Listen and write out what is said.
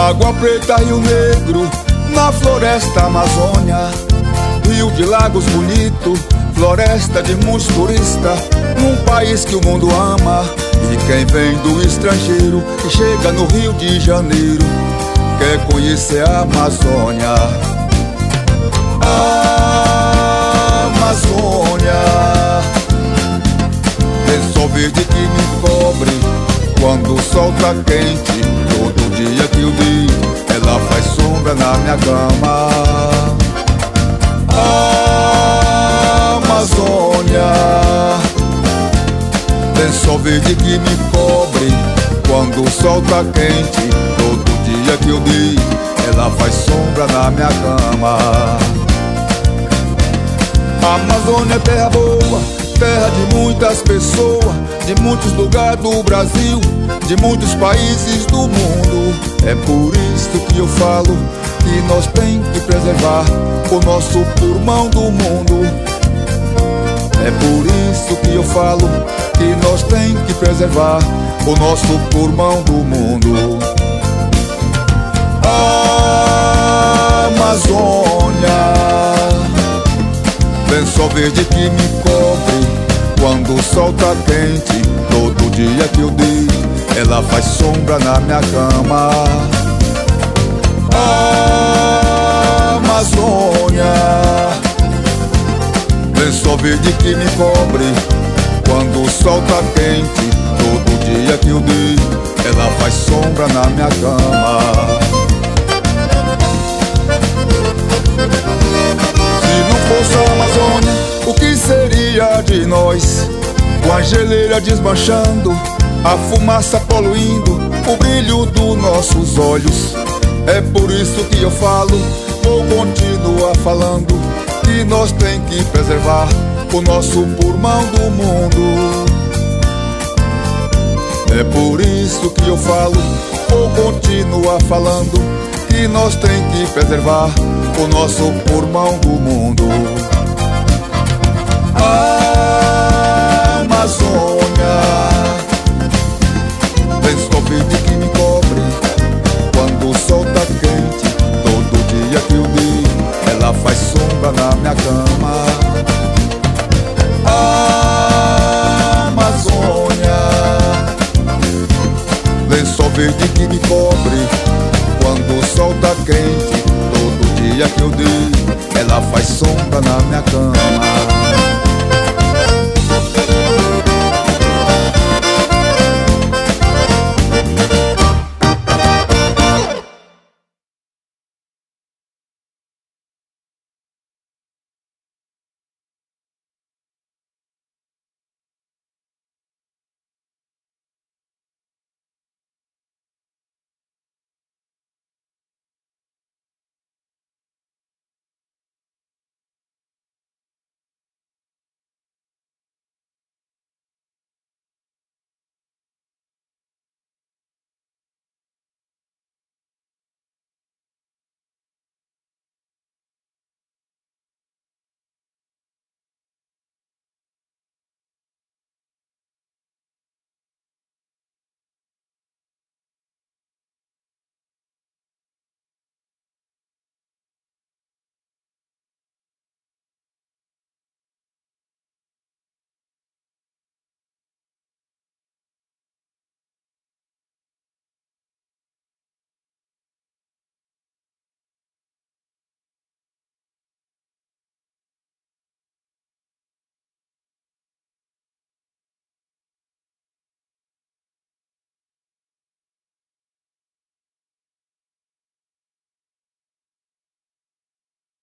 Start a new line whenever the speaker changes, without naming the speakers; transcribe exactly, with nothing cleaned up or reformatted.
Água Preta, Rio Negro, na floresta Amazônia. Rio de lagos bonito, floresta de muitos turistas. Num país que o mundo ama, e quem vem do estrangeiro e chega no Rio de Janeiro quer conhecer a Amazônia. A Amazônia, lençol verde que me cobre quando o sol tá quente. Todo dia que eu deito, ela faz sombra na minha cama. A Amazônia, lençol verde que me cobre quando o sol tá quente. Todo dia que eu deito, ela faz sombra na minha cama. A Amazônia é terra boa, terra de muitas pessoas, de muitos lugares do Brasil, de muitos países do mundo. É por isso que eu falo que nós tem que preservar o nosso pulmão do mundo. É por isso que eu falo que nós tem que preservar o nosso pulmão do mundo. A Amazônia, lençol verde que me cobre quando o sol tá quente. Todo dia que eu deito, ela faz sombra na minha cama. A Amazônia, lençol verde que me cobre quando o sol tá quente. Todo dia que eu deito, ela faz sombra na minha cama. Se não fosse a Amazônia, o que seria de nós? Com a geleira desmanchando, a fumaça poluindo o brilho dos nossos olhos. É por isso que eu falo, vou continuar falando, que nós tem que preservar o nosso pulmão do mundo. É por isso que eu falo, vou continuar falando, que nós tem que preservar o nosso pulmão do mundo. A Amazônia, lençol verde que me cobre quando o sol tá quente. Todo dia que eu deito, ela faz sombra na minha cama. A Amazônia, lençol verde que me cobre quando o sol tá quente. Todo dia que eu deito, ela faz sombra na minha cama.